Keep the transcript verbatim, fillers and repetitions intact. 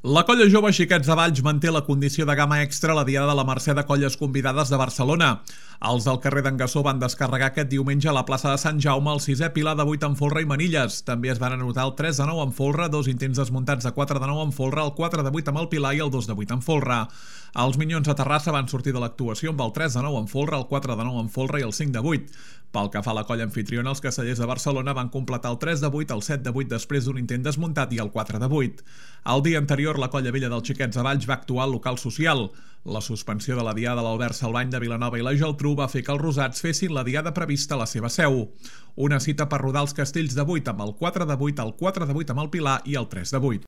La colla jove Xiquets de Valls manté la condició de gamma extra a la Diada de la Mercè de Colles Convidades de Barcelona. Els del carrer d'en Gassó van descarregar aquest diumenge a la plaça de Sant Jaume el sisè pilar de vuit en folre i manilles. També es van anotar el tres de nou en folre, dos intents desmuntats de quatre de nou en folre, el quatre de vuit amb el pilar i el dos de vuit en folre. Els Minyons de Terrassa van sortir de l'actuació amb el tres de nou en folre, el quatre de nou en folre i el cinc de vuit. Pel que fa a la colla anfitriona, els Castellers de Barcelona van completar el tres de vuit, el set de vuit després d'un intent desmuntat i el quatre de vuit. El dia anterior, la colla vella dels Xiquets de Valls va actuar al local social. La suspensió de la diada de l'Albert Salvany de Vilanova i la Geltrú va fer que els rosats fessin la diada prevista a la seva seu. Una cita per rodar els castells de vuit amb el quatre de vuit, el quatre de vuit amb el pilar i el tres de vuit.